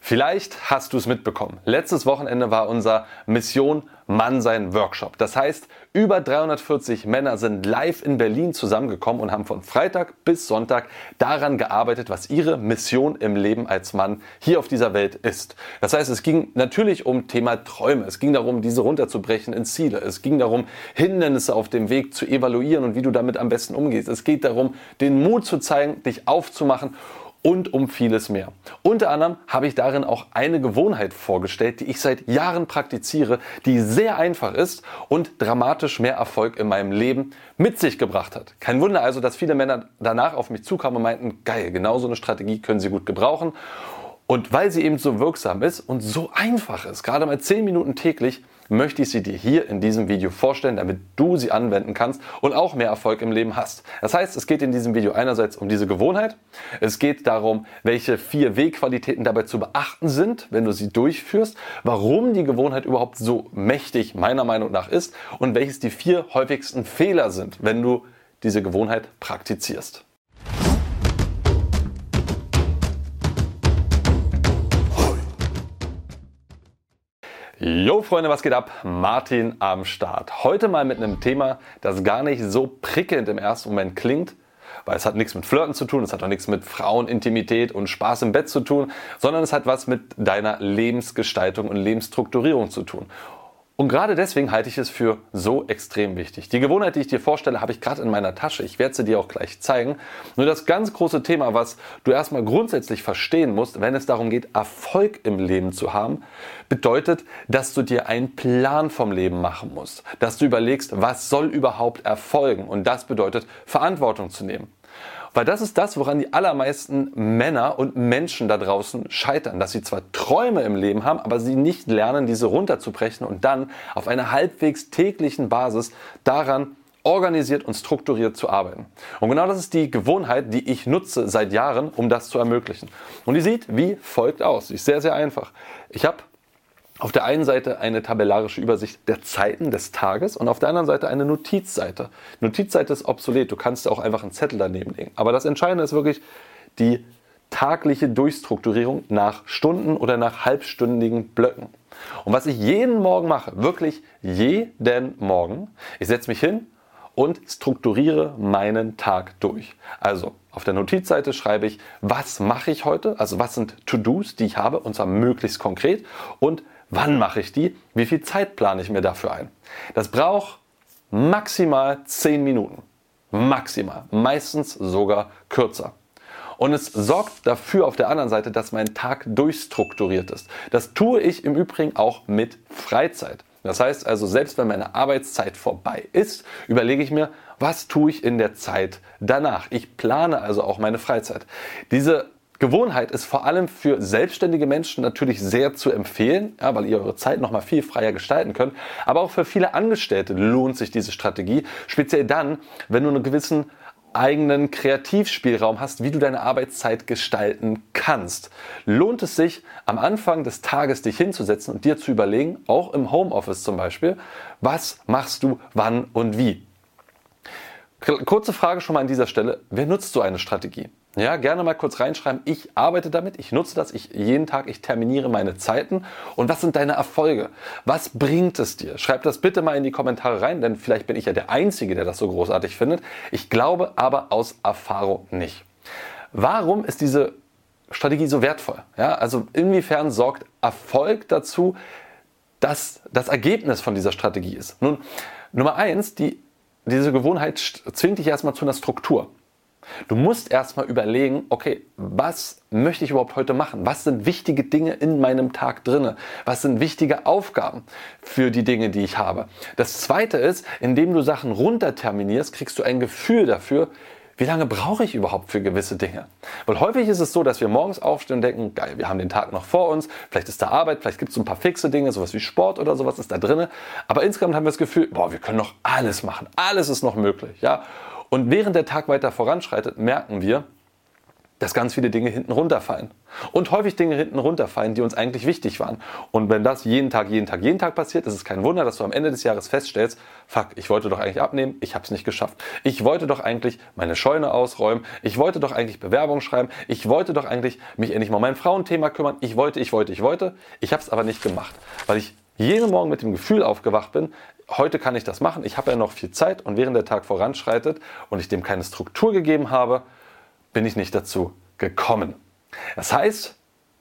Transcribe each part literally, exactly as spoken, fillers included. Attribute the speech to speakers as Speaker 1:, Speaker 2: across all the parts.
Speaker 1: Vielleicht hast du es mitbekommen. Letztes Wochenende war unser Mission Mannsein Workshop. Das heißt, über dreihundertvierzig Männer sind live in Berlin zusammengekommen und haben von Freitag bis Sonntag daran gearbeitet, was ihre Mission im Leben als Mann hier auf dieser Welt ist. Das heißt, es ging natürlich um Thema Träume. Es ging darum, diese runterzubrechen in Ziele. Es ging darum, Hindernisse auf dem Weg zu evaluieren und wie du damit am besten umgehst. Es geht darum, den Mut zu zeigen, dich aufzumachen und um vieles mehr. Unter anderem habe ich darin auch eine Gewohnheit vorgestellt, die ich seit Jahren praktiziere, die sehr einfach ist und dramatisch mehr Erfolg in meinem Leben mit sich gebracht hat. Kein Wunder also, dass viele Männer danach auf mich zukamen und meinten, geil, genau so eine Strategie können sie gut gebrauchen. Und weil sie eben so wirksam ist und so einfach ist, gerade mal zehn Minuten täglich, möchte ich sie dir hier in diesem Video vorstellen, damit du sie anwenden kannst und auch mehr Erfolg im Leben hast. Das heißt, es geht in diesem Video einerseits um diese Gewohnheit, es geht darum, welche vier W-Qualitäten dabei zu beachten sind, wenn du sie durchführst, warum die Gewohnheit überhaupt so mächtig meiner Meinung nach ist und welches die vier häufigsten Fehler sind, wenn du diese Gewohnheit praktizierst. Jo Freunde, was geht ab? Martin am Start. Heute mal mit einem Thema, das gar nicht so prickelnd im ersten Moment klingt, weil es hat nichts mit Flirten zu tun, es hat auch nichts mit Frauenintimität und Spaß im Bett zu tun, sondern es hat was mit deiner Lebensgestaltung und Lebensstrukturierung zu tun. Und gerade deswegen halte ich es für so extrem wichtig. Die Gewohnheit, die ich dir vorstelle, habe ich gerade in meiner Tasche. Ich werde sie dir auch gleich zeigen. Nur das ganz große Thema, was du erstmal grundsätzlich verstehen musst, wenn es darum geht, Erfolg im Leben zu haben, bedeutet, dass du dir einen Plan vom Leben machen musst. Dass du überlegst, was soll überhaupt erfolgen? Und das bedeutet, Verantwortung zu nehmen. Weil das ist das, woran die allermeisten Männer und Menschen da draußen scheitern. Dass sie zwar Träume im Leben haben, aber sie nicht lernen, diese runterzubrechen und dann auf einer halbwegs täglichen Basis daran organisiert und strukturiert zu arbeiten. Und genau das ist die Gewohnheit, die ich nutze seit Jahren, um das zu ermöglichen. Und die sieht wie folgt aus. Sie ist sehr, sehr einfach. Ich habe auf der einen Seite eine tabellarische Übersicht der Zeiten des Tages und auf der anderen Seite eine Notizseite. Die Notizseite ist obsolet, du kannst auch einfach einen Zettel daneben legen. Aber das Entscheidende ist wirklich die tagliche Durchstrukturierung nach Stunden oder nach halbstündigen Blöcken. Und was ich jeden Morgen mache, wirklich jeden Morgen, ich setze mich hin und strukturiere meinen Tag durch. Also auf der Notizseite schreibe ich, was mache ich heute, also was sind To-Dos, die ich habe, und zwar möglichst konkret, und wann mache ich die? Wie viel Zeit plane ich mir dafür ein? Das braucht maximal zehn Minuten. Maximal. Meistens sogar kürzer. Und es sorgt dafür auf der anderen Seite, dass mein Tag durchstrukturiert ist. Das tue ich im Übrigen auch mit Freizeit. Das heißt also, selbst wenn meine Arbeitszeit vorbei ist, überlege ich mir, was tue ich in der Zeit danach? Ich plane also auch meine Freizeit. Diese Gewohnheit ist vor allem für selbstständige Menschen natürlich sehr zu empfehlen, ja, weil ihr eure Zeit noch mal viel freier gestalten könnt. Aber auch für viele Angestellte lohnt sich diese Strategie, speziell dann, wenn du einen gewissen eigenen Kreativspielraum hast, wie du deine Arbeitszeit gestalten kannst. Lohnt es sich, am Anfang des Tages dich hinzusetzen und dir zu überlegen, auch im Homeoffice zum Beispiel, was machst du wann und wie? Kurze Frage schon mal an dieser Stelle, wer nutzt so eine Strategie? Ja, gerne mal kurz reinschreiben, ich arbeite damit, ich nutze das, ich jeden Tag, ich terminiere meine Zeiten. Und was sind deine Erfolge? Was bringt es dir? Schreib das bitte mal in die Kommentare rein, denn vielleicht bin ich ja der Einzige, der das so großartig findet. Ich glaube aber aus Erfahrung nicht. Warum ist diese Strategie so wertvoll? Ja, also inwiefern sorgt Erfolg dazu, dass das Ergebnis von dieser Strategie ist? Nun, Nummer eins, die, diese Gewohnheit zwingt dich erstmal zu einer Struktur. Du musst erstmal überlegen, okay, was möchte ich überhaupt heute machen? Was sind wichtige Dinge in meinem Tag drinne? Was sind wichtige Aufgaben für die Dinge, die ich habe? Das zweite ist, indem du Sachen runterterminierst, kriegst du ein Gefühl dafür, wie lange brauche ich überhaupt für gewisse Dinge? Weil häufig ist es so, dass wir morgens aufstehen und denken, geil, wir haben den Tag noch vor uns, vielleicht ist da Arbeit, vielleicht gibt es so ein paar fixe Dinge, sowas wie Sport oder sowas ist da drinne. Aber insgesamt haben wir das Gefühl, boah, wir können noch alles machen, alles ist noch möglich, ja. Und während der Tag weiter voranschreitet, merken wir, dass ganz viele Dinge hinten runterfallen. Und häufig Dinge hinten runterfallen, die uns eigentlich wichtig waren. Und wenn das jeden Tag, jeden Tag, jeden Tag passiert, ist es kein Wunder, dass du am Ende des Jahres feststellst, fuck, ich wollte doch eigentlich abnehmen, ich habe es nicht geschafft. Ich wollte doch eigentlich meine Scheune ausräumen, ich wollte doch eigentlich Bewerbung schreiben, ich wollte doch eigentlich mich endlich mal um mein Frauenthema kümmern, ich wollte, ich wollte, ich wollte, ich habe es aber nicht gemacht, weil ich jeden Morgen mit dem Gefühl aufgewacht bin, heute kann ich das machen, ich habe ja noch viel Zeit und während der Tag voranschreitet und ich dem keine Struktur gegeben habe, bin ich nicht dazu gekommen. Das heißt,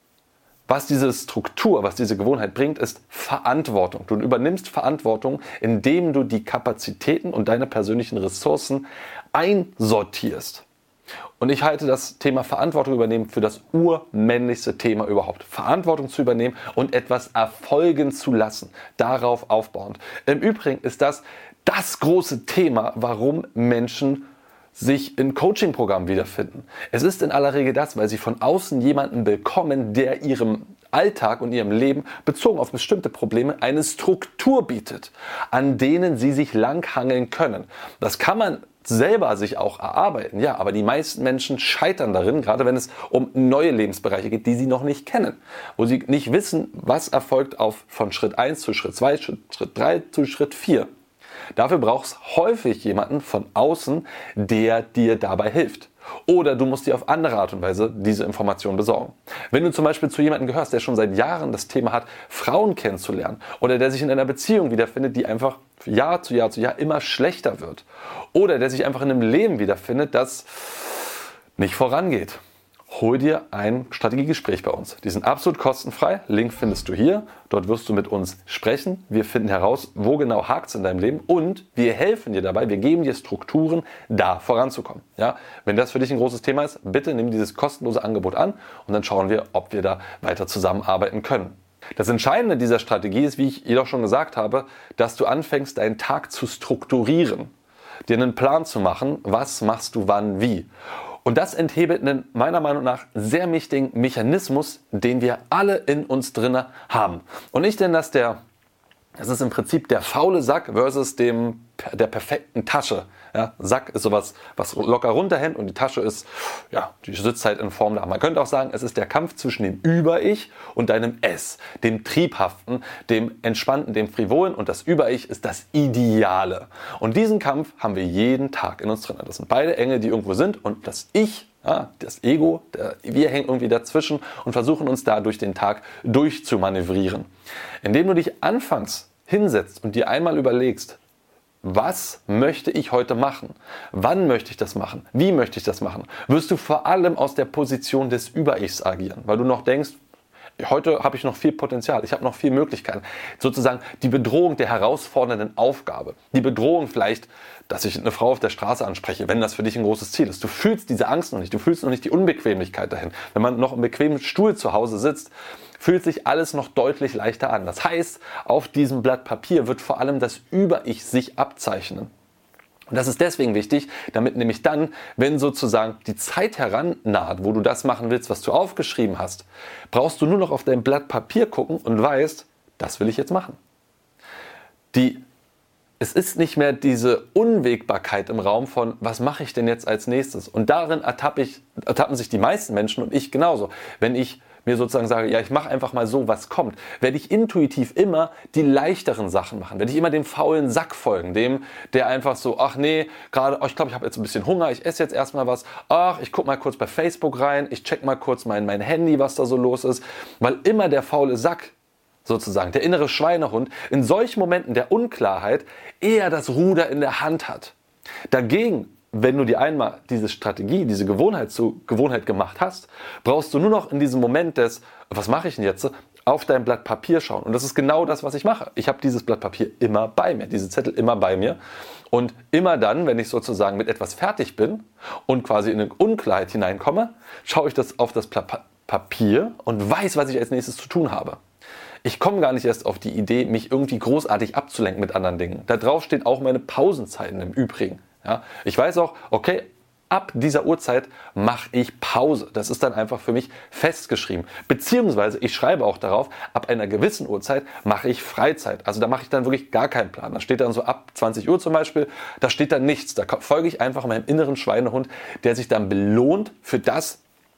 Speaker 1: was diese Struktur, was diese Gewohnheit bringt, ist Verantwortung. Du übernimmst Verantwortung, indem du die Kapazitäten und deine persönlichen Ressourcen einsortierst. Und ich halte das Thema Verantwortung übernehmen für das urmännlichste Thema überhaupt. Verantwortung zu übernehmen und etwas erfolgen zu lassen, darauf aufbauend. Im Übrigen ist das das große Thema, warum Menschen sich in Coaching-Programmen wiederfinden. Es ist in aller Regel das, weil sie von außen jemanden bekommen, der ihrem Alltag und ihrem Leben bezogen auf bestimmte Probleme eine Struktur bietet, an denen sie sich langhangeln können. Das kann man selber sich auch erarbeiten, ja, aber die meisten Menschen scheitern darin, gerade wenn es um neue Lebensbereiche geht, die sie noch nicht kennen, wo sie nicht wissen, was erfolgt auf von Schritt eins zu Schritt zwei, Schritt drei zu Schritt vier. Dafür brauchst du häufig jemanden von außen, der dir dabei hilft. Oder du musst dir auf andere Art und Weise diese Information besorgen. Wenn du zum Beispiel zu jemandem gehörst, der schon seit Jahren das Thema hat, Frauen kennenzulernen, oder der sich in einer Beziehung wiederfindet, die einfach Jahr zu Jahr zu Jahr immer schlechter wird, oder der sich einfach in einem Leben wiederfindet, das nicht vorangeht, hol dir ein Strategiegespräch bei uns. Die sind absolut kostenfrei. Link findest du hier. Dort wirst du mit uns sprechen. Wir finden heraus, wo genau hakt es in deinem Leben und wir helfen dir dabei. Wir geben dir Strukturen, da voranzukommen. Ja? Wenn das für dich ein großes Thema ist, bitte nimm dieses kostenlose Angebot an und dann schauen wir, ob wir da weiter zusammenarbeiten können. Das Entscheidende dieser Strategie ist, wie ich jedoch schon gesagt habe, dass du anfängst, deinen Tag zu strukturieren, dir einen Plan zu machen, was machst du wann wie. Und das enthebelt einen meiner Meinung nach sehr wichtigen Mechanismus, den wir alle in uns drinne haben. Und ich nenne das der, das ist im Prinzip der faule Sack versus dem, der perfekten Tasche. Ja, Sack ist sowas, was locker runterhängt und die Tasche ist, ja, die sitzt halt in Form da. Man könnte auch sagen, es ist der Kampf zwischen dem Über-Ich und deinem Es, dem Triebhaften, dem Entspannten, dem Frivolen und das Über-Ich ist das Ideale. Und diesen Kampf haben wir jeden Tag in uns drin. Das sind beide Engel, die irgendwo sind und das Ich, ja, das Ego, der, wir hängen irgendwie dazwischen und versuchen uns da durch den Tag durchzumanövrieren. Indem du dich anfangs hinsetzt und dir einmal überlegst, was möchte ich heute machen? Wann möchte ich das machen? Wie möchte ich das machen? Wirst du vor allem aus der Position des Über-Ichs agieren, weil du noch denkst, heute habe ich noch viel Potenzial, ich habe noch viel Möglichkeiten. Sozusagen die Bedrohung der herausfordernden Aufgabe. Die Bedrohung vielleicht, dass ich eine Frau auf der Straße anspreche, wenn das für dich ein großes Ziel ist. Du fühlst diese Angst noch nicht, du fühlst noch nicht die Unbequemlichkeit dahin. Wenn man noch im bequemen Stuhl zu Hause sitzt, fühlt sich alles noch deutlich leichter an. Das heißt, auf diesem Blatt Papier wird vor allem das Über-Ich sich abzeichnen. Und das ist deswegen wichtig, damit nämlich dann, wenn sozusagen die Zeit herannaht, wo du das machen willst, was du aufgeschrieben hast, brauchst du nur noch auf dein Blatt Papier gucken und weißt, das will ich jetzt machen. Die, es ist nicht mehr diese Unwägbarkeit im Raum von, was mache ich denn jetzt als nächstes? Und darin ertappe ich, ertappen sich die meisten Menschen und ich genauso. Wenn ich mir sozusagen sage, ja, ich mache einfach mal so, was kommt, werde ich intuitiv immer die leichteren Sachen machen, werde ich immer dem faulen Sack folgen, dem, der einfach so, ach nee, gerade, oh, ich glaube, ich habe jetzt ein bisschen Hunger, ich esse jetzt erstmal was, ach, ich gucke mal kurz bei Facebook rein, ich check mal kurz mein, mein Handy, was da so los ist, weil immer der faule Sack, sozusagen, der innere Schweinehund, in solchen Momenten der Unklarheit eher das Ruder in der Hand hat. Dagegen, wenn du dir einmal diese Strategie, diese Gewohnheit zu Gewohnheit gemacht hast, brauchst du nur noch in diesem Moment des, was mache ich denn jetzt, auf dein Blatt Papier schauen. Und das ist genau das, was ich mache. Ich habe dieses Blatt Papier immer bei mir, diese Zettel immer bei mir. Und immer dann, wenn ich sozusagen mit etwas fertig bin und quasi in eine Unklarheit hineinkomme, schaue ich das auf das Blatt Papier und weiß, was ich als nächstes zu tun habe. Ich komme gar nicht erst auf die Idee, mich irgendwie großartig abzulenken mit anderen Dingen. Da drauf steht auch meine Pausenzeiten im Übrigen. Ja, ich weiß auch, okay, ab dieser Uhrzeit mache ich Pause. Das ist dann einfach für mich festgeschrieben. Beziehungsweise ich schreibe auch darauf, ab einer gewissen Uhrzeit mache ich Freizeit. Also da mache ich dann wirklich gar keinen Plan. Da steht dann so ab zwanzig Uhr zum Beispiel, da steht dann nichts. Da folge ich einfach meinem inneren Schweinehund, der sich dann belohnt für das,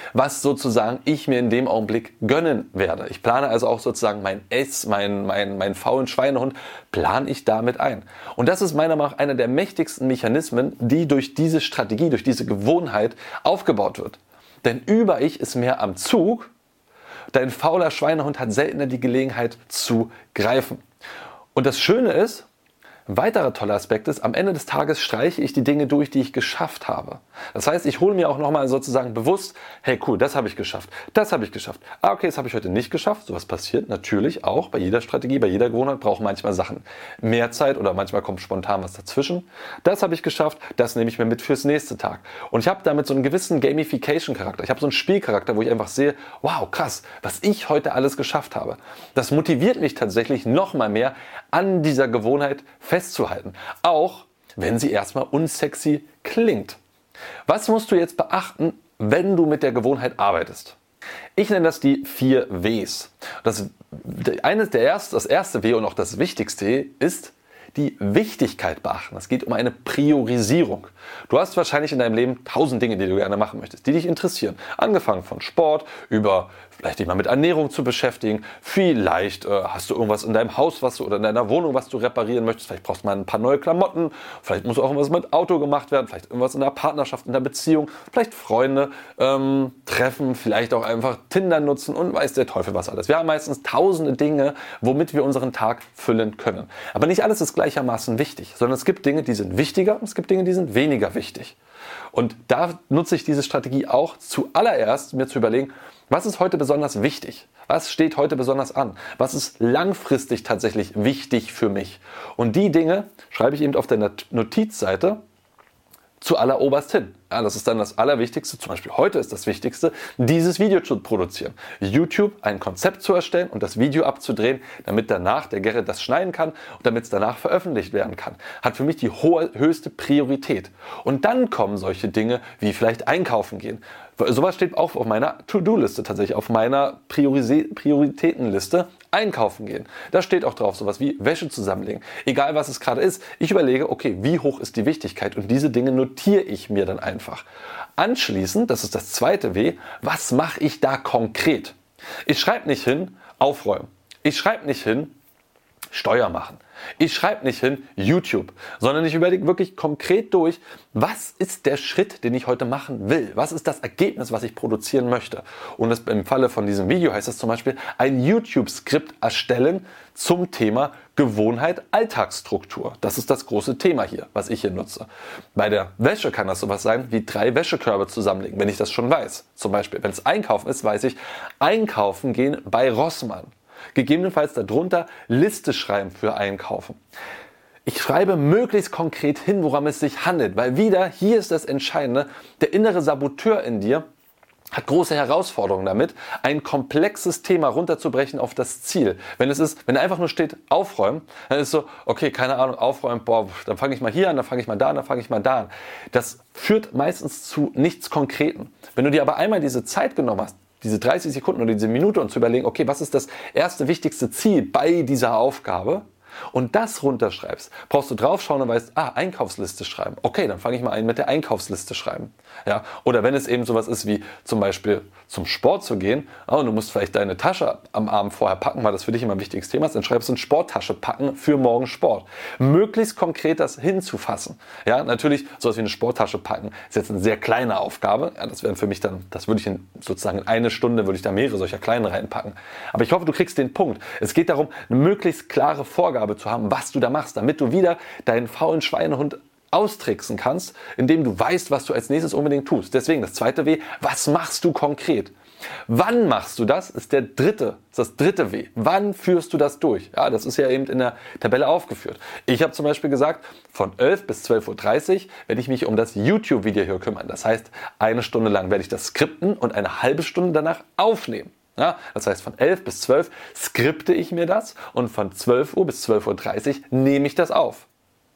Speaker 1: was sozusagen ich mir in dem Augenblick gönnen werde. Ich plane also auch sozusagen mein Ess, mein, mein, mein faulen Schweinehund, plane ich damit ein. Und das ist meiner Meinung nach einer der mächtigsten Mechanismen, die durch diese Strategie, durch diese Gewohnheit aufgebaut wird. Denn über-Ich ist mehr am Zug, dein fauler Schweinehund hat seltener die Gelegenheit zu greifen. Und das Schöne ist, ein weiterer toller Aspekt ist, am Ende des Tages streiche ich die Dinge durch, die ich geschafft habe. Das heißt, ich hole mir auch nochmal sozusagen bewusst, hey cool, das habe ich geschafft, das habe ich geschafft. Ah okay, das habe ich heute nicht geschafft. Sowas passiert natürlich auch bei jeder Strategie, bei jeder Gewohnheit brauchen manchmal Sachen mehr Zeit oder manchmal kommt spontan was dazwischen. Das habe ich geschafft, das nehme ich mir mit fürs nächste Tag. Und ich habe damit so einen gewissen Gamification-Charakter. Ich habe so einen Spielcharakter, wo ich einfach sehe, wow, krass, was ich heute alles geschafft habe. Das motiviert mich tatsächlich nochmal mehr, an dieser Gewohnheit festzuhalten. Auch wenn sie erstmal unsexy klingt. Was musst du jetzt beachten, wenn du mit der Gewohnheit arbeitest? Ich nenne das die vier Ws. Das, eines der erste, das erste W und auch das wichtigste ist die Wichtigkeit beachten. Es geht um eine Priorisierung. Du hast wahrscheinlich in deinem Leben tausend Dinge, die du gerne machen möchtest, die dich interessieren. Angefangen von Sport, über vielleicht dich mal mit Ernährung zu beschäftigen. Vielleicht äh, hast du irgendwas in deinem Haus was du, oder in deiner Wohnung, was du reparieren möchtest. Vielleicht brauchst du mal ein paar neue Klamotten. Vielleicht muss auch irgendwas mit Auto gemacht werden. Vielleicht irgendwas in der Partnerschaft, in der Beziehung. Vielleicht Freunde ähm, treffen. Vielleicht auch einfach Tinder nutzen und weiß der Teufel was alles. Wir haben meistens tausende Dinge, womit wir unseren Tag füllen können. Aber nicht alles ist gleichermaßen wichtig, sondern es gibt Dinge, die sind wichtiger und es gibt Dinge, die sind weniger wichtig. Und da nutze ich diese Strategie auch zuallererst, mir zu überlegen, was ist heute besonders wichtig? Was steht heute besonders an? Was ist langfristig tatsächlich wichtig für mich? Und die Dinge schreibe ich eben auf der Notizseite zualleroberst hin. Ja, das ist dann das Allerwichtigste. Zum Beispiel heute ist das Wichtigste, dieses Video zu produzieren. YouTube ein Konzept zu erstellen und das Video abzudrehen, damit danach der Gerrit das schneiden kann und damit es danach veröffentlicht werden kann. Hat für mich die hohe, höchste Priorität. Und dann kommen solche Dinge wie vielleicht einkaufen gehen. Sowas steht auch auf meiner To-Do-Liste tatsächlich, auf meiner Prioris- Prioritätenliste. Einkaufen gehen. Da steht auch drauf sowas wie Wäsche zusammenlegen. Egal was es gerade ist, ich überlege, okay, wie hoch ist die Wichtigkeit und diese Dinge notiere ich mir dann einfach. Anschließend, das ist das zweite W, was mache ich da konkret? Ich schreibe nicht hin, aufräumen. Ich schreibe nicht hin, Steuer machen. Ich schreibe nicht hin YouTube, sondern ich überlege wirklich konkret durch, was ist der Schritt, den ich heute machen will? Was ist das Ergebnis, was ich produzieren möchte? Und das, im Falle von diesem Video heißt es zum Beispiel, ein YouTube-Skript erstellen zum Thema Gewohnheit, Alltagsstruktur. Das ist das große Thema hier, was ich hier nutze. Bei der Wäsche kann das sowas sein wie drei Wäschekörbe zusammenlegen, wenn ich das schon weiß. Zum Beispiel, wenn es Einkaufen ist, weiß ich, einkaufen gehen bei Rossmann. Gegebenenfalls darunter Liste schreiben für Einkaufen. Ich schreibe möglichst konkret hin, woran es sich handelt, weil wieder, hier ist das Entscheidende, der innere Saboteur in dir hat große Herausforderungen damit, ein komplexes Thema runterzubrechen auf das Ziel. Wenn es ist, wenn einfach nur steht, aufräumen, dann ist so, okay, keine Ahnung, aufräumen, boah, dann fange ich mal hier an, dann fange ich mal da an, dann fange ich mal da an. Das führt meistens zu nichts Konkreten. Wenn du dir aber einmal diese Zeit genommen hast, diese dreißig Sekunden oder diese Minute und zu überlegen, okay, was ist das erste wichtigste Ziel bei dieser Aufgabe und das runterschreibst, brauchst du draufschauen und weißt, ah, Einkaufsliste schreiben. Okay, dann fange ich mal an mit der Einkaufsliste schreiben. Ja, oder wenn es eben sowas ist wie zum Beispiel zum Sport zu gehen, oh, und du musst vielleicht deine Tasche am Abend vorher packen, weil das für dich immer ein wichtiges Thema ist, dann schreibst du eine Sporttasche packen für morgen Sport. Möglichst konkret das hinzufassen. Ja, natürlich, sowas wie eine Sporttasche packen ist jetzt eine sehr kleine Aufgabe. Ja, das wäre für mich dann, das würde ich in, sozusagen in eine Stunde, würde ich da mehrere solcher kleinen reinpacken. Aber ich hoffe, du kriegst den Punkt. Es geht darum, eine möglichst klare Vorgabe zu haben, was du da machst, damit du wieder deinen faulen Schweinehund austricksen kannst, indem du weißt, was du als nächstes unbedingt tust. Deswegen das zweite W, was machst du konkret? Wann machst du das? Ist der dritte, ist das dritte W. Wann führst du das durch? Ja, das ist ja eben in der Tabelle aufgeführt. Ich habe zum Beispiel gesagt, von elf bis zwölf Uhr dreißig werde ich mich um das YouTube-Video hier kümmern. Das heißt, eine Stunde lang werde ich das skripten und eine halbe Stunde danach aufnehmen. Ja, das heißt, von elf bis zwölf skripte ich mir das und von zwölf Uhr bis zwölf Uhr dreißig nehme ich das auf.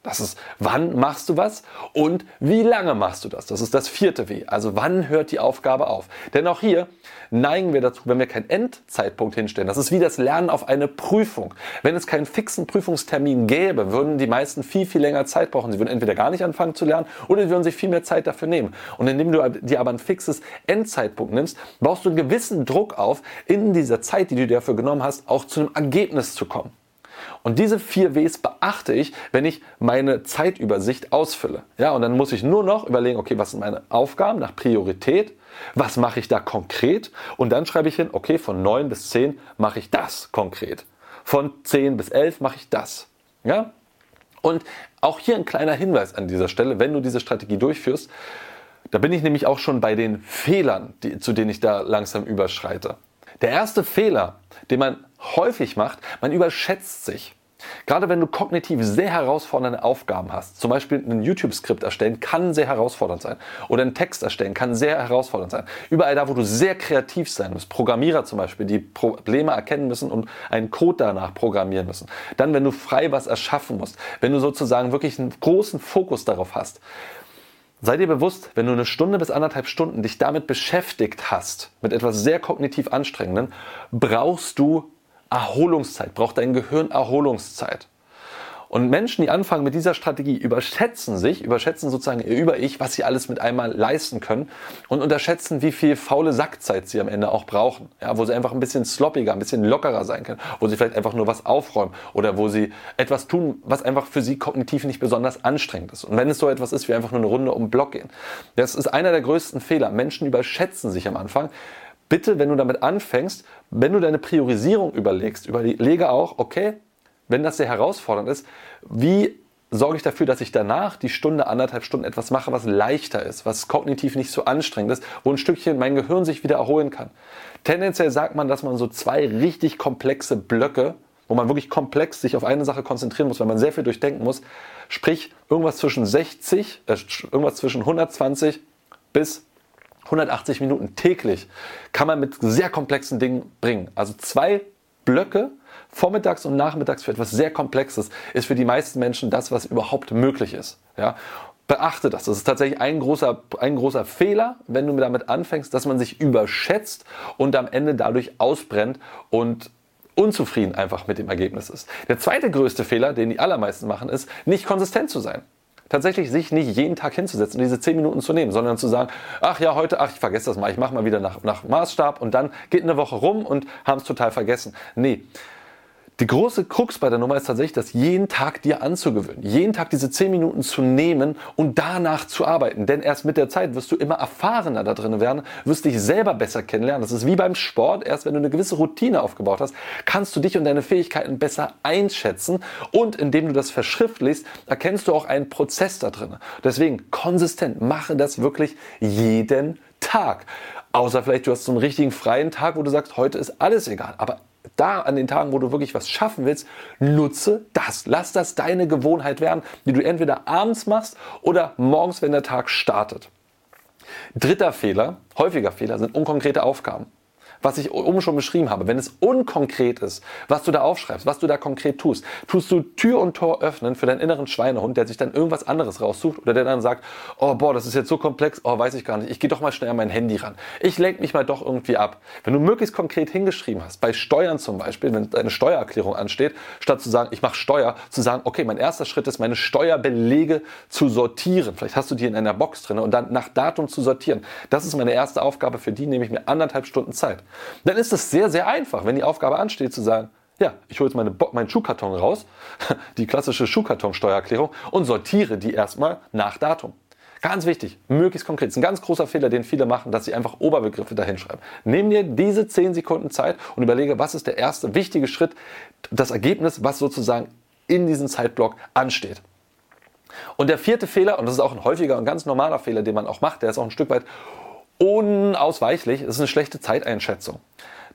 Speaker 1: Das ist, wann machst du was und wie lange machst du das? Das ist das vierte W. Also wann hört die Aufgabe auf? Denn auch hier neigen wir dazu, wenn wir keinen Endzeitpunkt hinstellen. Das ist wie das Lernen auf eine Prüfung. Wenn es keinen fixen Prüfungstermin gäbe, würden die meisten viel, viel länger Zeit brauchen. Sie würden entweder gar nicht anfangen zu lernen oder sie würden sich viel mehr Zeit dafür nehmen. Und indem du dir aber ein fixes Endzeitpunkt nimmst, baust du einen gewissen Druck auf, in dieser Zeit, die du dir dafür genommen hast, auch zu einem Ergebnis zu kommen. Und diese vier Ws beachte ich, wenn ich meine Zeitübersicht ausfülle. Ja, und dann muss ich nur noch überlegen, okay, was sind meine Aufgaben nach Priorität? Was mache ich da konkret? Und dann schreibe ich hin, okay, von neun bis zehn mache ich das konkret. Von zehn bis elf mache ich das. Ja? Und auch hier ein kleiner Hinweis an dieser Stelle, wenn du diese Strategie durchführst, da bin ich nämlich auch schon bei den Fehlern, die, zu denen ich da langsam überschreite. Der erste Fehler, den man häufig macht, man überschätzt sich. Gerade wenn du kognitiv sehr herausfordernde Aufgaben hast, zum Beispiel ein YouTube-Skript erstellen, kann sehr herausfordernd sein. Oder einen Text erstellen, kann sehr herausfordernd sein. Überall da, wo du sehr kreativ sein musst, Programmierer zum Beispiel, die Probleme erkennen müssen und einen Code danach programmieren müssen. Dann, wenn du frei was erschaffen musst, wenn du sozusagen wirklich einen großen Fokus darauf hast. Sei dir bewusst, wenn du eine Stunde bis anderthalb Stunden dich damit beschäftigt hast, mit etwas sehr kognitiv Anstrengenden, brauchst du Erholungszeit, braucht dein Gehirn Erholungszeit. Und Menschen, die anfangen mit dieser Strategie, überschätzen sich, überschätzen sozusagen ihr Über-Ich, was sie alles mit einmal leisten können und unterschätzen, wie viel faule Sackzeit sie am Ende auch brauchen. Ja, wo sie einfach ein bisschen sloppiger, ein bisschen lockerer sein können, wo sie vielleicht einfach nur was aufräumen oder wo sie etwas tun, was einfach für sie kognitiv nicht besonders anstrengend ist. Und wenn es so etwas ist, wie einfach nur eine Runde um den Block gehen. Das ist einer der größten Fehler. Menschen überschätzen sich am Anfang. Bitte, wenn du damit anfängst, wenn du deine Priorisierung überlegst, überlege auch, okay, wenn das sehr herausfordernd ist, wie sorge ich dafür, dass ich danach die Stunde, anderthalb Stunden etwas mache, was leichter ist, was kognitiv nicht so anstrengend ist, wo ein Stückchen mein Gehirn sich wieder erholen kann. Tendenziell sagt man, dass man so zwei richtig komplexe Blöcke, wo man wirklich komplex sich auf eine Sache konzentrieren muss, weil man sehr viel durchdenken muss, sprich irgendwas zwischen sechzig, äh, irgendwas zwischen hundertzwanzig bis hundertachtzig Minuten täglich kann man mit sehr komplexen Dingen bringen. Also zwei Blöcke, vormittags und nachmittags für etwas sehr Komplexes, ist für die meisten Menschen das, was überhaupt möglich ist. Ja? Beachte das. Das ist tatsächlich ein großer, ein großer Fehler, wenn du damit anfängst, dass man sich überschätzt und am Ende dadurch ausbrennt und unzufrieden einfach mit dem Ergebnis ist. Der zweite größte Fehler, den die allermeisten machen, ist, nicht konsistent zu sein. Tatsächlich sich nicht jeden Tag hinzusetzen und diese zehn Minuten zu nehmen, sondern zu sagen, ach ja, heute, ach, ich vergesse das mal, ich mache mal wieder nach, nach Maßstab und dann geht eine Woche rum und haben es total vergessen. Nee. Die große Krux bei der Nummer ist tatsächlich, das jeden Tag dir anzugewöhnen. Jeden Tag diese zehn Minuten zu nehmen und danach zu arbeiten. Denn erst mit der Zeit wirst du immer erfahrener da drin werden, wirst dich selber besser kennenlernen. Das ist wie beim Sport. Erst wenn du eine gewisse Routine aufgebaut hast, kannst du dich und deine Fähigkeiten besser einschätzen. Und indem du das verschriftlichst, erkennst du auch einen Prozess da drin. Deswegen konsistent, mache das wirklich jeden Tag. Außer vielleicht du hast so einen richtigen freien Tag, wo du sagst, heute ist alles egal. Aber da an den Tagen, wo du wirklich was schaffen willst, nutze das. Lass das deine Gewohnheit werden, die du entweder abends machst oder morgens, wenn der Tag startet. Dritter Fehler, häufiger Fehler, sind unkonkrete Aufgaben. Was ich oben schon beschrieben habe, wenn es unkonkret ist, was du da aufschreibst, was du da konkret tust, tust du Tür und Tor öffnen für deinen inneren Schweinehund, der sich dann irgendwas anderes raussucht oder der dann sagt, oh boah, das ist jetzt so komplex, oh weiß ich gar nicht, ich gehe doch mal schnell an mein Handy ran. Ich lenke mich mal doch irgendwie ab. Wenn du möglichst konkret hingeschrieben hast, bei Steuern zum Beispiel, wenn eine Steuererklärung ansteht, statt zu sagen, ich mache Steuer, zu sagen, okay, mein erster Schritt ist, meine Steuerbelege zu sortieren. Vielleicht hast du die in einer Box drin und dann nach Datum zu sortieren. Das ist meine erste Aufgabe, für die nehme ich mir anderthalb Stunden Zeit. Dann ist es sehr, sehr einfach, wenn die Aufgabe ansteht, zu sagen, ja, ich hole jetzt meine Bo- meinen Schuhkarton raus, die klassische Schuhkarton-Steuererklärung, und sortiere die erstmal nach Datum. Ganz wichtig, möglichst konkret. Das ist ein ganz großer Fehler, den viele machen, dass sie einfach Oberbegriffe dahin schreiben. Nimm dir diese zehn Sekunden Zeit und überlege, was ist der erste wichtige Schritt, das Ergebnis, was sozusagen in diesem Zeitblock ansteht. Und der vierte Fehler, und das ist auch ein häufiger und ganz normaler Fehler, den man auch macht, der ist auch ein Stück weit unausweichlich, ist eine schlechte Zeiteinschätzung.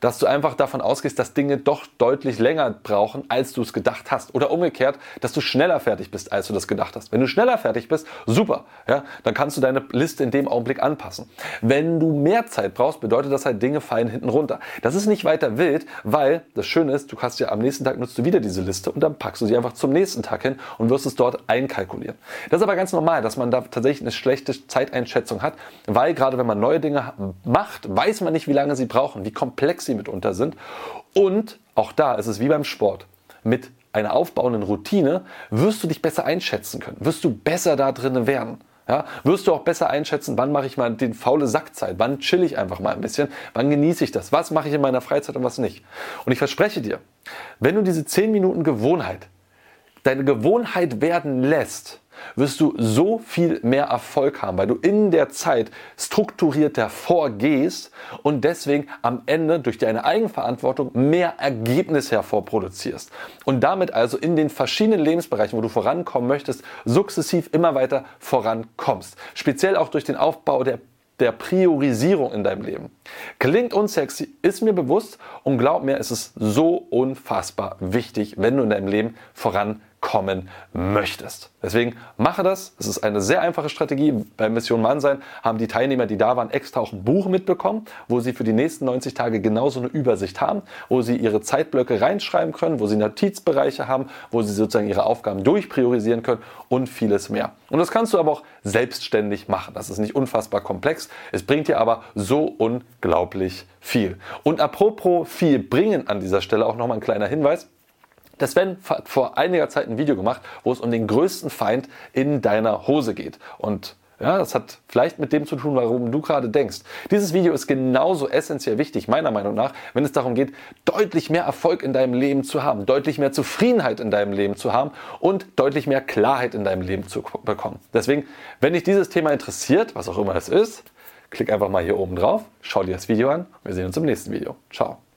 Speaker 1: dass du einfach davon ausgehst, dass Dinge doch deutlich länger brauchen, als du es gedacht hast. Oder umgekehrt, dass du schneller fertig bist, als du das gedacht hast. Wenn du schneller fertig bist, super, ja, dann kannst du deine Liste in dem Augenblick anpassen. Wenn du mehr Zeit brauchst, bedeutet das halt, Dinge fallen hinten runter. Das ist nicht weiter wild, weil das Schöne ist, du kannst ja am nächsten Tag nutzt du wieder diese Liste und dann packst du sie einfach zum nächsten Tag hin und wirst es dort einkalkulieren. Das ist aber ganz normal, dass man da tatsächlich eine schlechte Zeiteinschätzung hat, weil gerade wenn man neue Dinge macht, weiß man nicht, wie lange sie brauchen, wie komplex sie mitunter sind. Und auch da ist es wie beim Sport. Mit einer aufbauenden Routine wirst du dich besser einschätzen können, wirst du besser da drin werden. Ja, wirst du auch besser einschätzen, wann mache ich mal den faule Sackzeit, wann chill ich einfach mal ein bisschen, wann genieße ich das, was mache ich in meiner Freizeit und was nicht. Und ich verspreche dir, wenn du diese zehn Minuten Gewohnheit, deine Gewohnheit werden lässt, wirst du so viel mehr Erfolg haben, weil du in der Zeit strukturierter vorgehst und deswegen am Ende durch deine Eigenverantwortung mehr Ergebnis hervorproduzierst. Und damit also in den verschiedenen Lebensbereichen, wo du vorankommen möchtest, sukzessiv immer weiter vorankommst. Speziell auch durch den Aufbau der der Priorisierung in deinem Leben. Klingt unsexy, ist mir bewusst und glaub mir, es ist so unfassbar wichtig, wenn du in deinem Leben vorankommen möchtest. Deswegen mache das. Es ist eine sehr einfache Strategie. Bei Mission Mannsein haben die Teilnehmer, die da waren, extra auch ein Buch mitbekommen, wo sie für die nächsten neunzig Tage genauso eine Übersicht haben, wo sie ihre Zeitblöcke reinschreiben können, wo sie Notizbereiche haben, wo sie sozusagen ihre Aufgaben durchpriorisieren können und vieles mehr. Und das kannst du aber auch selbstständig machen. Das ist nicht unfassbar komplex. Es bringt dir aber so unglaublich viel. Und apropos viel bringen an dieser Stelle auch nochmal ein kleiner Hinweis. Der Sven hat vor einiger Zeit ein Video gemacht, wo es um den größten Feind in deiner Hose geht. Und ja, das hat vielleicht mit dem zu tun, warum du gerade denkst. Dieses Video ist genauso essentiell wichtig, meiner Meinung nach, wenn es darum geht, deutlich mehr Erfolg in deinem Leben zu haben, deutlich mehr Zufriedenheit in deinem Leben zu haben und deutlich mehr Klarheit in deinem Leben zu bekommen. Deswegen, wenn dich dieses Thema interessiert, was auch immer es ist, klick einfach mal hier oben drauf, schau dir das Video an und wir sehen uns im nächsten Video. Ciao.